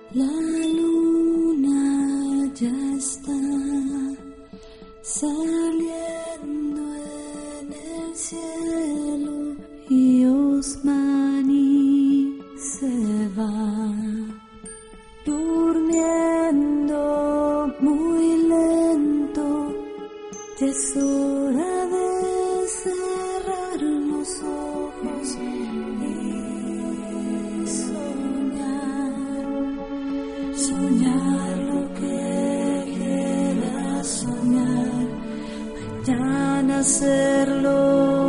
La luna ya está saliendo en el cielo y Osmani se va durmiendo muy lento. Ya es hora de cerrar los ojos y soñar lo que quieras soñar, mañana hacerlo.